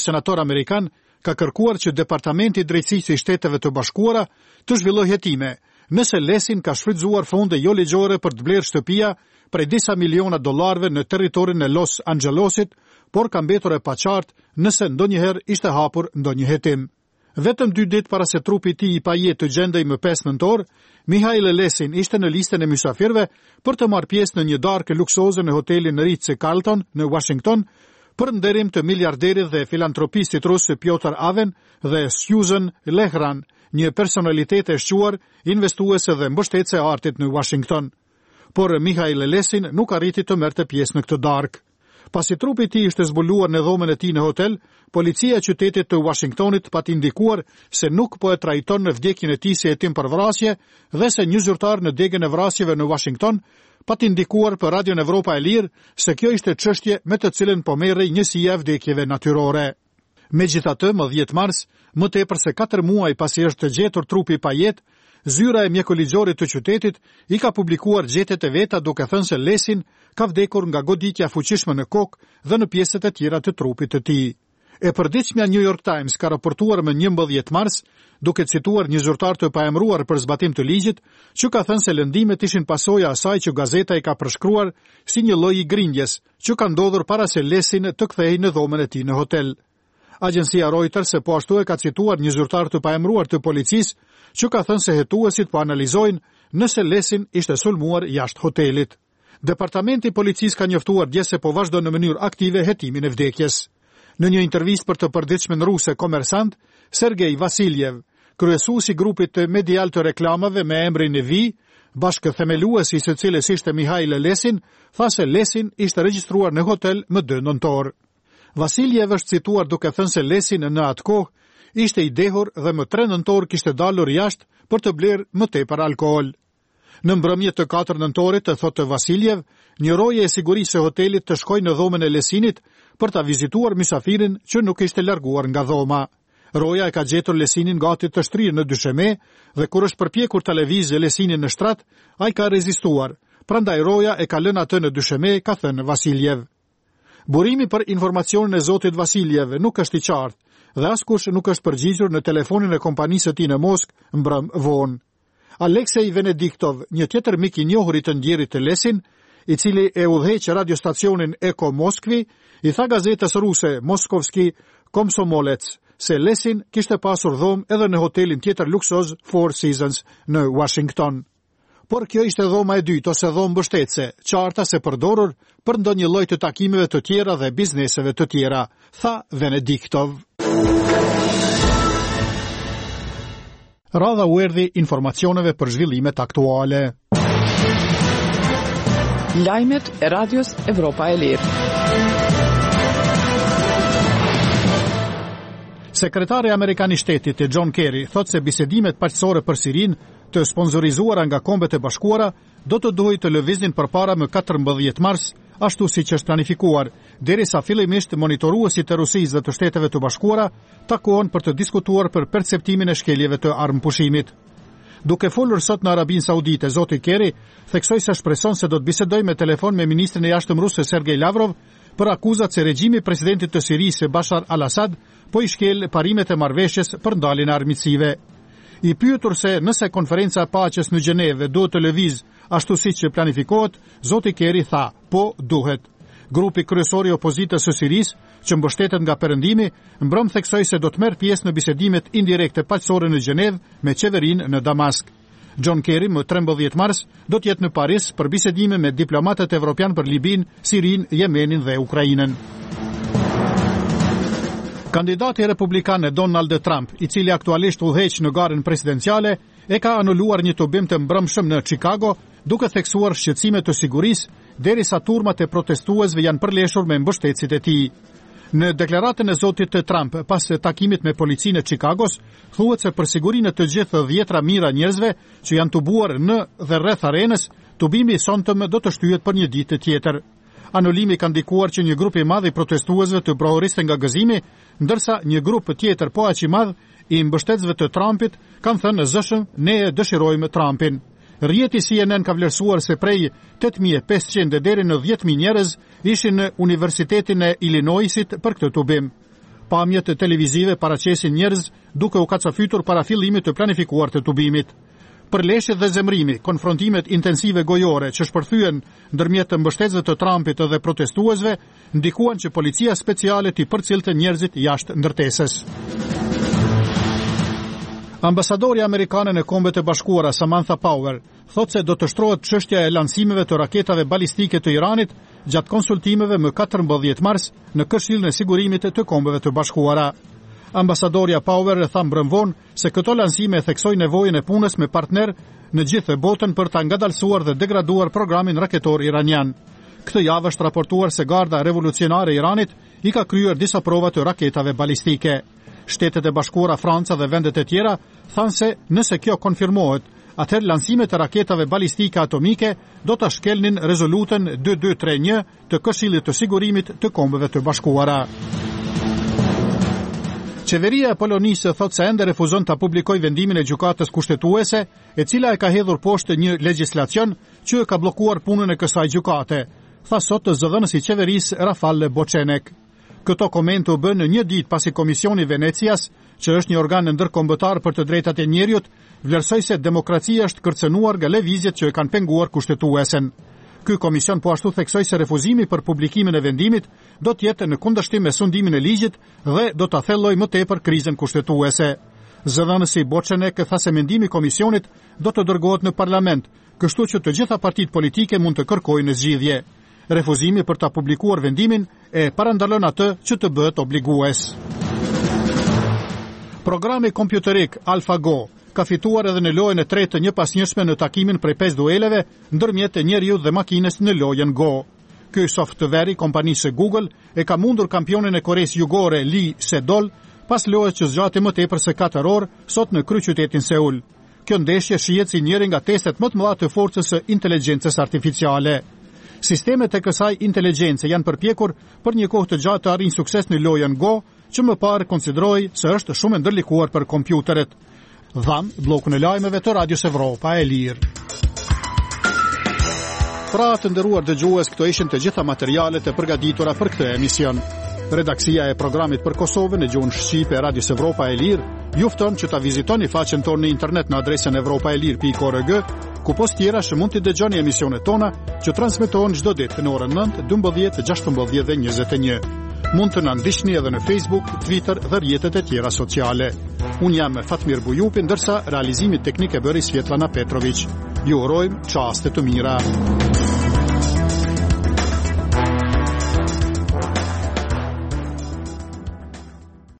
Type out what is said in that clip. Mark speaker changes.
Speaker 1: senator amerikan ka kërkuar që Departamenti i Drejtësisë i Shteteve të Bashkuara të zhvillojë hetime nëse Lesin ka shfrytzuar fonde jo ligjore për të blerë shtëpia prej disa miliona dollarëve në territorin e Los Angelesit, por ka mbetur e paqartë nëse ndonjëherë ishte hapur ndonjë hetim. Vetëm 2 ditë para se trupi i tij i pajet të gjendej më 5 nëntor, Mihail Lesin ishte në listën e mysafirëve për të marrë pjesë në një darkë luksoze në hotelin Ritz-Carlton në Washington për nderim të miliarderit dhe filantropistit rus Piotr Aven dhe Susan Lehran, një personalitet e shquar, investuese dhe mbështetëse e artit në Washington. Por Mihail Lesin nuk arriti të merrte pjesë në këtë darkë. Pasi trupi i tij ishte zbuluar në dhomën e tij në hotel, policia e qytetit të Washingtonit pati ndikuar se nuk po e trajton në vdekjen e tij si hetim për vrasje dhe se një zyrtar në degën e vrasjeve në Washington pati ndikuar për Radion Evropa e Lirë se kjo ishte çështje me të cilën po merrej njësia e vdekjeve natyrore. Megjithatë, më 10 mars, më tepër se 4 muaj pasi është gjetur trupi pa jetë, zyra e mjekolligjorit të qytetit i ka publikuar gjetjet e veta duke thënë se Lesin ka vdekur nga goditja fuqishme në kokë dhe në pjesët e tjera të trupit të tij. E përditshmja New York Times ka raportuar më 11 mars, duke cituar një zyrtar të paemëruar për zbatim të ligjit, që ka thënë se lëndimet ishin pasojë asaj që gazeta i ka përshkruar si një lloj i grindjes, që ka ndodhur para se Lesin të kthehej në dhomën e tij në hotel. Agjencia Reuters po ashtu e ka cituar një zyrtar të paemëruar të policisë, që ka thënë se hetuesit po analizojnë nëse Lesin ishte sulmuar jashtë hotelit. Departamenti i policisë ka njoftuar dje se po vazhdon në mënyrë aktive hetimin e vdekjes. Në një intervistë për të përditshmën ruse Kommersant, Sergej Vasiljev, kryesuesi i grupit të medial të reklamave me emrin Nevi, bashkëthemeluesi së cilës ishte Mihail Lesin, tha se Lesin ishte regjistruar në hotel më 2 nëntor. Vasiljev është cituar duke thënë se Lesin në atë kohë ishte i dehur dhe më 3 nëntor kishte dalur jashtë për të blerë më tepër alkool. Në mbrëmje të 4 nëntorit, thotë Vasiljev, një roje e sigurisë së hotelit të shkoi në dhomën e Lesinit për ta vizituar mysafirin që nuk ishte larguar nga dhoma. Roja e ka gjetur Lesinin gati të shtrirë në dysheme dhe kur është përpjekur ta lëvizë Lesinin në shtrat, ai ka rezistuar. Prandaj roja e ka lënë atë në dysheme, ka thënë Vasiljev. Burimi për informacionin e zotit Vasiljev nuk është i qartë dhe askush nuk është përgjigjur në telefonin e kompanisë së tij në Moskë mbrëm vonë. Aleksej Venediktov, një tjetër mik i njohurit të ndjerit të Lesin, i cili e udhëheq radiostacionin Eko Moskvi, i tha gazetës ruse Moskovski Komsomolec se Lesin kishte pasur dhomë edhe në hotelin tjetër luksoz Four Seasons në Washington. Por kjo ishte dhoma e dytë ose dhomë mbështetëse, qarta se përdorur për ndonjë lloj të takimeve të tjera dhe bizneseve të tjera, tha Venediktov. Radha u erdhi informacioneve për zhvillimet aktuale.
Speaker 2: Lajmet e Radios Evropa e Lirë.
Speaker 1: Sekretari Amerikan i Shtetit John Kerry thot se bisedimet paqësore për Sirinë të sponsorizuara nga Kombet e Bashkuara do të duhej të lëviznin përpara më 14 mars, ashtu siç është planifikuar, derisa fillimisht monitoruesit e Rusisë dhe të Shteteve të Bashkuara takohen për të diskutuar për perceptimin e shkeljeve të armëpushimit. Duke folur sot në Arabinë Saudite, zoti Kerry theksoi se shpreson se do të bisedojë me telefon me ministrin e jashtëm rus Sergej Lavrov për akuzat se regjimi i presidentit të Sirisë Bashar al-Assad po i shkel parimet e marrëveshjes për ndaljen e armiqësive. I pyetur se nëse konferenca e paqes në Gjenevë duhet të lëviz ashtu siç planifikohet, zoti Kerry tha, po duhet. Grupi kryesor i opozitës së Sirisë, që mbështetet nga Perëndimi, mbrëm theksoi se do të merr pjesë në bisedimet indirekte paqësore në Gjenevë me qeverinë në Damask. John Kerry më 13 mars do të jetë në Paris për bisedime me diplomatët evropian për Libinë, Sirinë, Yemenin dhe Ukrainën. Kandidati republikan Donald Trump, i cili aktualisht udhëheq në garën presidenciale, e ka anuluar një tubim të mbrëmshëm në Chicago, duke theksuar shqetësime të sigurisë, derisa turmat e protestuesve janë përleshur me mbështetësit e tij. Në deklaratën e zotit Trump pas takimit me policinë e Chicagos, thuhet se për sigurinë të gjithë dhjetra mijëra njerëzve që janë tubuar në dhe rreth arenës, tubimi i sonshëm do të shtyhet për një ditë tjetër. Anulimi ka ndikuar që një grup i madh i protestuesve të brohoriste nga gëzimi, ndërsa një grup tjetër po aq i madh i mbështetësve të Trumpit kanë thënë zëshëm ne e dëshirojmë Trumpin. Rjeti CNN ka vlerësuar se prej 8.500 deri në 10.000 njerëz ishin në Universitetin e Illinoisit për këtë tubim. Pamjet televizive paraqesin njerëz duke u kacafytur para fillimit të planifikuar të tubimit. Përleshjet dhe zemrimi, konfrontimet intensive gojore që shpërthyen ndërmjet të mbështetësve të Trumpit dhe protestuesve, ndikuan që policia speciale t'i përcillte njerëzit jashtë ndërtesës. Ambasadori amerikane në Kombet e Bashkuara Samantha Power thotë se do të shtrohet çështja e lancimeve të raketave balistike të Iranit gjatë konsultimeve më 14 mars në Këshillin e Sigurimit të Kombeve të Bashkuara. Ambasadorja Power e tha mbrëmvon se këto lancime e theksoi nevojën e punës me partner në gjithë botën për ta ngadalësuar dhe degraduar programin raketor iranian. Këtë javë është raportuar se Garda Revolucionare e Iranit i ka kryer disa prova të raketave balistike. Shtetet e Bashkuara, Franca dhe vendet e tjera thanë se nëse kjo konfirmohet, atëherë lancimet e raketave balistike atomike do ta shkelnin rezolutën 2231 të Këshillit të Sigurimit të Kombeve të Bashkuara. Qeveria e Polonisë thotë se ende refuzon ta publikojë vendimin e gjykatës kushtetuese, e cila e ka hedhur poshtë një legjislacion që e ka bllokuar punën e kësaj gjykate, tha sot zëdhënësi i qeverisë Rafal Bochenek. Këto komente u bën në një ditë pasi Komisioni i Venecias, që është një organ ndërkombëtar për të drejtat e njerëzit, vlerësoi se demokracia është kërcënuar nga lëvizjet që e kanë penguar kushtetuesen. Ky komision po ashtu theksoi se refuzimi për publikimin e vendimit do të jetë në kundërshtim me sundimin e ligjit dhe do ta thellojë më tepër krizën kushtetuese. Zëdhënësi Bochenek tha se mendimi i komisionit do të dërgohet në parlament, kështu që të gjitha partitë politike mund të kërkojnë zgjidhje. Refuzimi për ta publikuar vendimin e parandalon atë që të bëhet obligues. Programi kompjuterik AlphaGo ka fituar edhe në lojën e tretë të njëpasnjëshme në takimin prej 5 dueleve ndërmjet njeriut dhe makinës në lojën Go. Ky softveri i kompanisë Google e ka mundur kampionin e Koreas Jugore Lee Sedol pas lojës që zgjati më tepër se 4 orë sot në kryeqytetin Seul. Kjo ndeshje shihet si njëri nga testet më të mëdha të forcës së inteligjencës artificiale. Sistemet e kësaj inteligjence janë përpjekur për një kohë të gjatë të arrijnë sukses në lojën Go, që më parë konsideroi se është shumë e ndërlikuar për kompjuteret. Dham, blokun e lajmeve të Radios Evropa e Lirë. Pra të nderuar dëgjues, këto ishin të gjitha materialet e përgatitura për këtë emision. Redaksia e programit për Kosovën në gjuhën shqipe e Radios Evropa e Lirë ju fton që ta vizitoni faqen tonë në internet në adresën evropaelir.org, ku post tjera që mund të dëgjoni emisionet tona që transmetohen çdo ditë në orën 9, 12, 16 dhe 21. Mund të na ndiqni edhe në Facebook, Twitter dhe rrjetet e tjera sociale. Unë jam Fatmir Bujupi, ndërsa realizimi teknik e bëri Svetlana Petrović. Ju urojmë çaste të mira.